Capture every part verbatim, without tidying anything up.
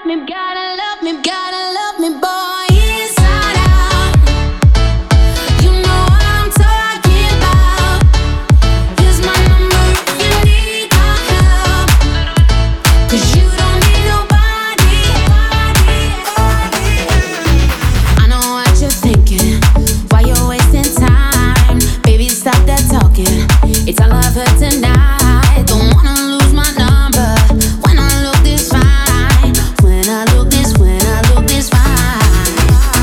me, gotta love me, gotta love me, boy, inside out. You know what I'm talking about. Here's my number if you need my help. 'Cause you don't need nobody. I know what you're thinking, why you're wasting time. Baby, stop that talking, it's all of her tonight. Don't wanna lose my number when I look this fine. When I look this, when I look this fine.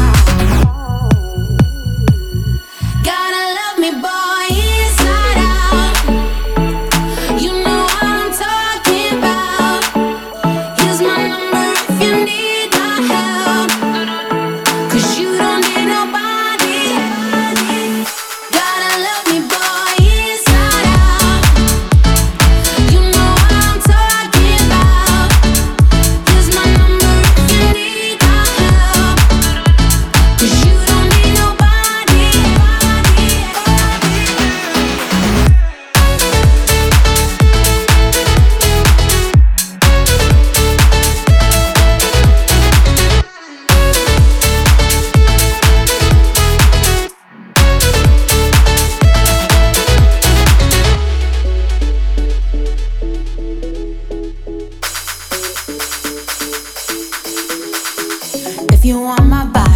Gotta love me, boy, inside out. You know what I'm talking about. Here's my number if you need my help. 'Cause you don't need nobody. Gotta love me, boy, inside out. You know what I'm talking about. Here's my number if you need my help. 'Cause you don't need nobody. If you want my body,